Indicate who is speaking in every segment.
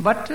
Speaker 1: But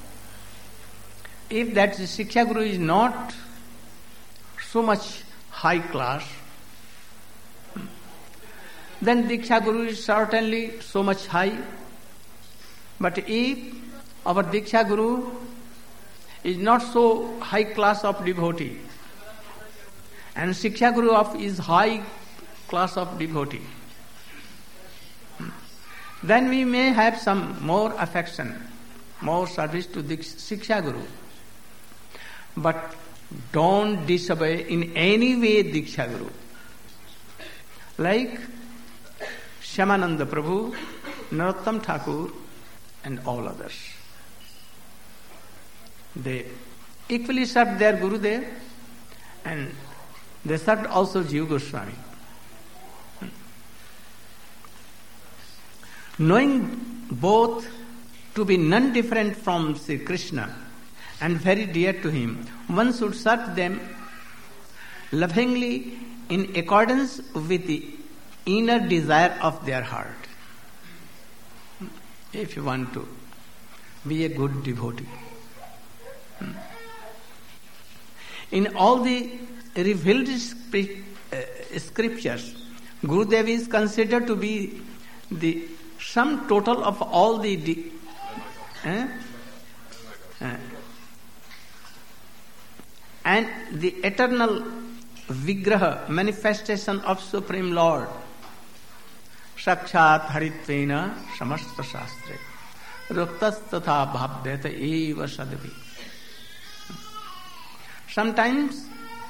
Speaker 1: if that Shiksha Guru is not so much high class, then Diksha Guru is certainly so much high. But if our Diksha Guru is not so high class of devotee, and Shiksha Guru is high class of devotee, then we may have some more affection, more service to the Shiksha Guru. But don't disobey in any way Diksha Guru. Like Shyamananda Prabhu, Narottam Thakur and all others. They equally served their Gurudev and they served also Jiva Goswami. Knowing both to be none different from Sri Krishna and very dear to him, one should serve them lovingly in accordance with the inner desire of their heart. If you want to be a good devotee. In all the revealed scriptures, Gurudev is considered to be the sum total of all the and the eternal Vigraha, manifestation of Supreme Lord. Sakshat Haritvena Samasta Shastre Ruktas Tatha Bhavdeta Eva Sadavi. Sometimes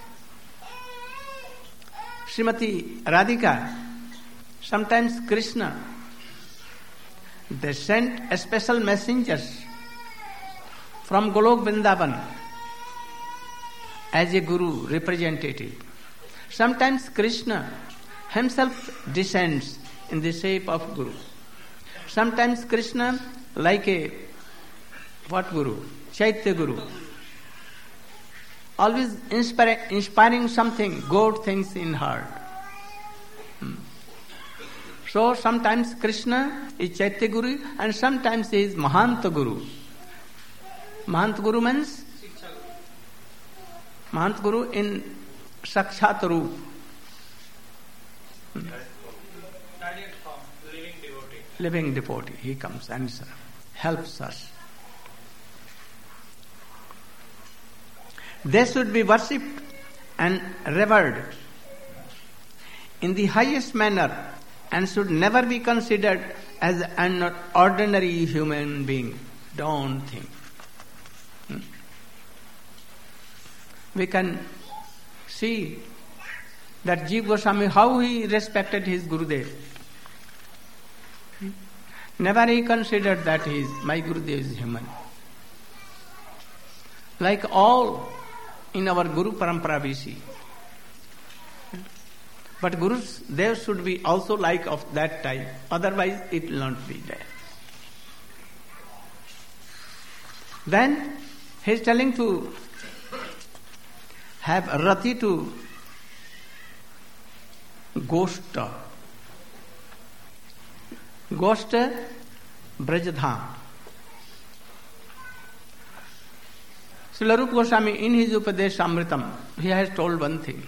Speaker 1: Srimati Radhika, sometimes Krishna, they sent special messengers from Golok Vrindavan as a Guru representative. Sometimes Krishna himself descends in the shape of Guru. Sometimes Krishna like a Guru? Chaitya Guru. Always inspiring something, good things in heart. So sometimes Krishna is Chaitya Guru and sometimes he is Mahanta Guru. Mahanta Guru means Mahant Guru in Sakshat Roop. Living devotee. He comes and helps us. They should be worshipped and revered in the highest manner and should never be considered as an ordinary human being. Don't think. We can see that Jiva Goswami, how he respected his Gurudev. Never he considered that my Gurudev is human. Like all in our Guru Parampara we see. But Gurus, they should be also like of that type. Otherwise it will not be there. Then he is telling to have rati to Goshta. Goshta Brajadham. Srila Rupa Goswami in his Upadesh Amritam, he has told one thing.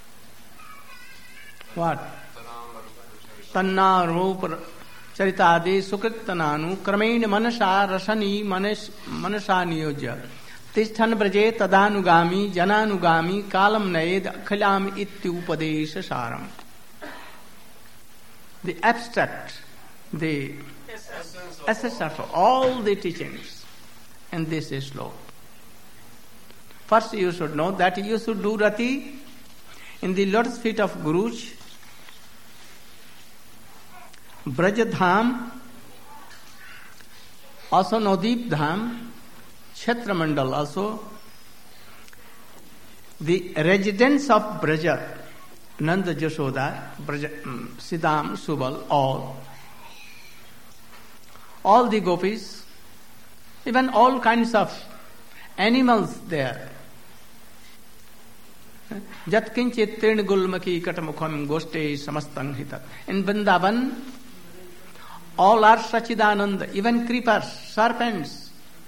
Speaker 1: What? Tanna Rupa Charitade Sukritananu Kramen Manasa Rasani Manasa Niyojya Tisthan Braje Tadanugami Jananugami Kalam Naed Akhilam Ityupadesha Saram. The abstract, the essence of all the teachings in this sloka. First you should know that you should do rati in the lotus feet of Gurus, Brajadham, also Nodip Dham, Kshetra Mandal also, the residents of Braja, Nanda Jashoda, Siddham, Subal, all the gopis, even all kinds of animals there. Jat kinchit trin gulmaki katamukham goste samastang hitat. In Vrindavan, all are Sachidananda, even creepers, serpents,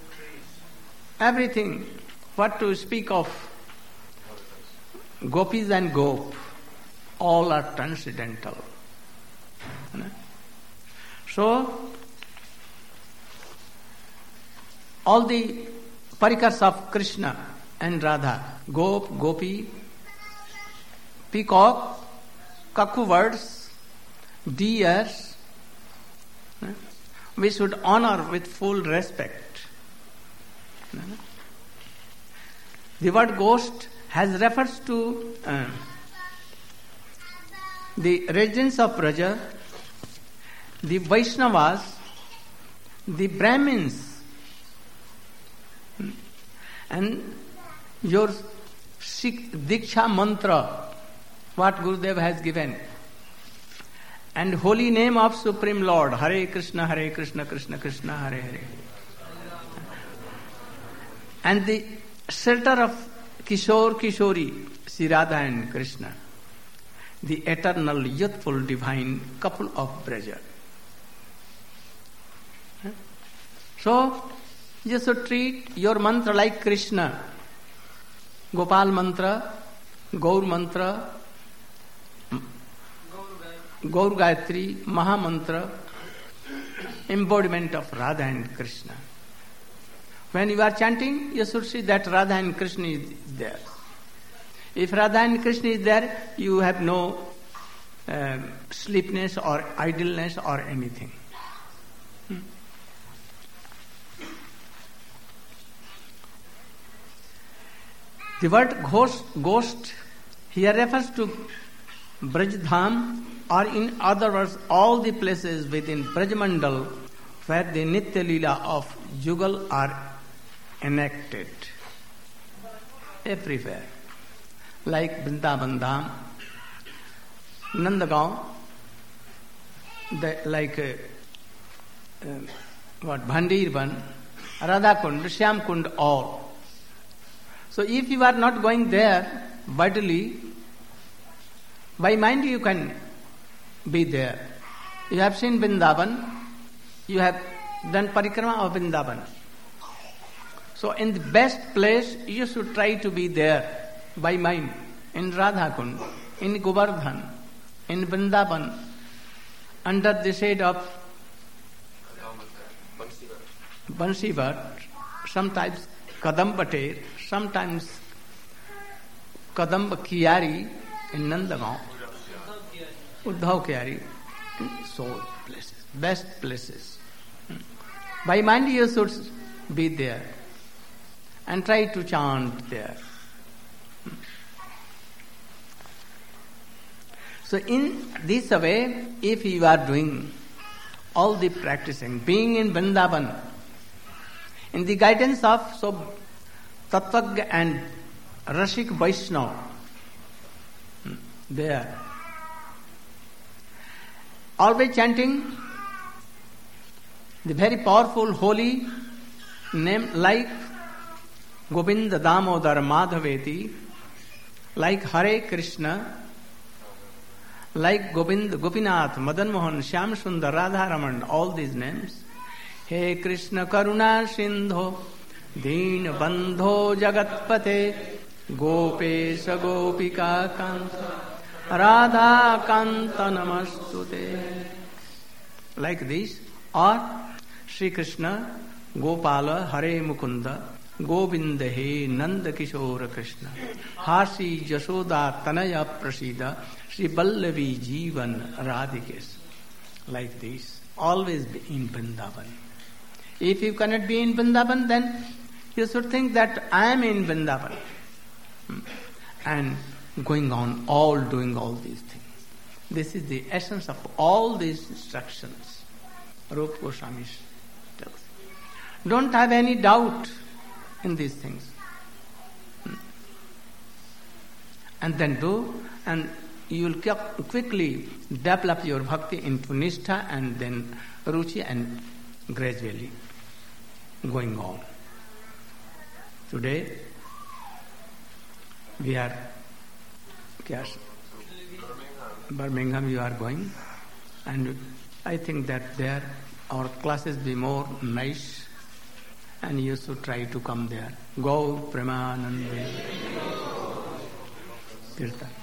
Speaker 1: everything, what to speak of gopis and gop, all are transcendental. So, all the parikars of Krishna and Radha, gop, gopi, peacock, cuckoo birds, deers, we should honor with full respect. The word ghost has refers to the residents of Braja, the Vaishnavas, the Brahmins, and your Sikh Diksha mantra, what Gurudev has given, and holy name of Supreme Lord, Hare Krishna, Krishna Krishna, Hare Hare, and the shelter of Kishore Kishori, Sri Radha and Krishna, the eternal, youthful, divine couple of Braja. So, you should treat your mantra like Krishna. Gopal mantra, Gaur mantra, Gaur Gayatri, Maha mantra, embodiment of Radha and Krishna. When you are chanting, you should see that Radha and Krishna is there. If Radha and Krishna is there, you have no sleepiness or idleness or anything. The word ghost here refers to Braj-dham, or in other words, all the places within Braj-mandal where the Nitya Leela of Jugal are enacted. Everywhere. Like Vrindavan Dham, Nandagaon, Bhandirban, Radhakund, Shyamkund, all. So if you are not going there bodily, by mind you can be there. You have seen Vrindavan, you have done parikrama of Vrindavan. So in the best place, you should try to be there by mind, in Radhakund, in Govardhan, in Vrindavan, under the shade of Bansivat, sometimes Kadambater, sometimes Kadamba Kiari in Nandagaon, Uddhav Kiari, so places, best places. By mind you should be there and try to chant there. So in this way, if you are doing all the practicing, being in Vrindavan, in the guidance of so Tattvagya and Rashik Vaishnava, there, always chanting the very powerful holy name like Govinda Damodar Madhaveti, like Hare Krishna, like Govind, Gopinath, Madan Mohan, Shyam Sundar, Radha Raman, all these names. He Krishna Karuna Sindho, Deen Bandho Jagatpate, Gopesha Gopika Kanta, Radha Kanta Namastute. Like this, or Sri Krishna, Gopala, Hare Mukunda, Govinda He, Nanda Kishora Krishna, Hasi Jashoda Tanaya Prasida, Sri Ballavi Jivan Radhikesh. Like this, always be in Vrindavan. If you cannot be in Vrindavan, then you should think that I am in Vrindavan. And going on, doing all these things. This is the essence of all these instructions. Rupa Goswami tells. Don't have any doubt in these things. And then do, and you will quickly develop your bhakti into nishtha and then ruchi, and gradually going on. Today we are Birmingham you are going, and I think that there our classes be more nice and you should try to come there. Gaur Premanande Kirtan.